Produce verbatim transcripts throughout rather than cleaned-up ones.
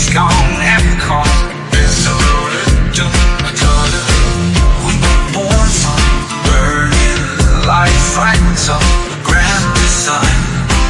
gone and gone. There's a road to a color. We were born from burning life fragments of grand design.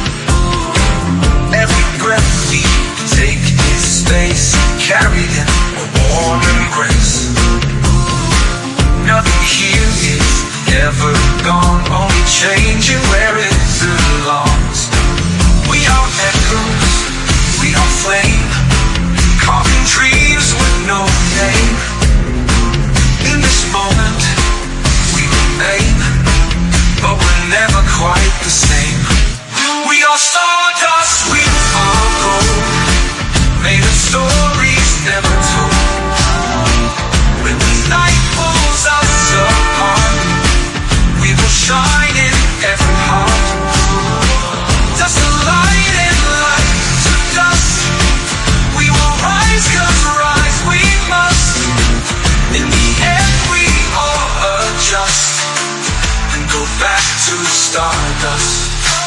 Every breath we take is space carried in a warm embrace. Nothing here is ever gone, only changing where it belongs. We are echoes, we are flame, carving dreams with no name. In this moment, we remain, but we're never quite the same. We are stardust, we are gold, made of stories never told. When the night pulls us apart, we will shine in every heart. Dust to light and light to dust. We will rise, cause rise we must. In the end we all adjust and go back to stardust.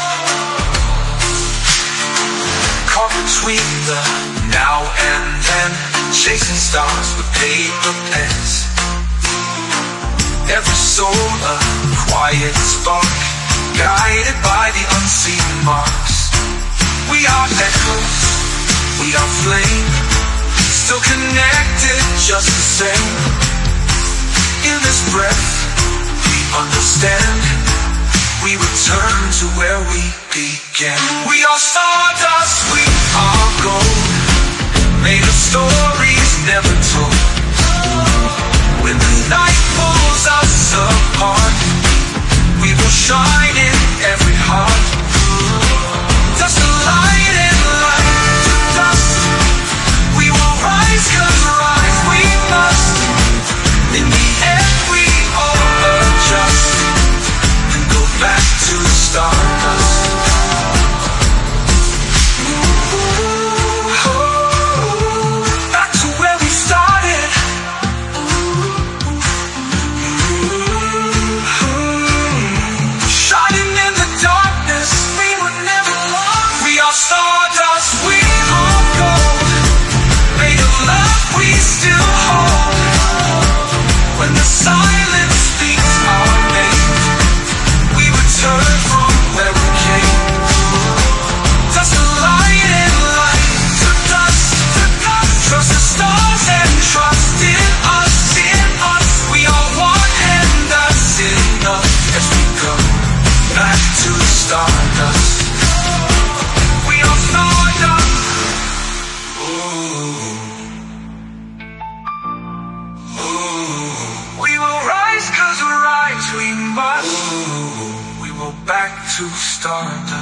Caught between the now and then, chasing stars with paper pens. Every soul a quiet spark, guided by the unseen marks. We are echoes, we are flame, still connected just the same. In this breath we understand, we return to where we began. We are stardust, we are gold, made of stories never told. When the night pulls us apart, we will shine in every heart. Dust to light and light to dust. We will rise, cause rise we must. In the end we all adjust and go back to stardust. Back to where we started. Shining in the darkness, we were never lost. We are stardust, we are gold, made of love we still hold. When the silence speaks our name, we return from where we came. Dust to light and light to dust, to dust. Trust the stars and trust in us, in us. We are one and that's enough. As we go back to stardust, we are stardust. Ooh. Ooh. We will rise, cause rise we must. Ooh. We will back to stardust.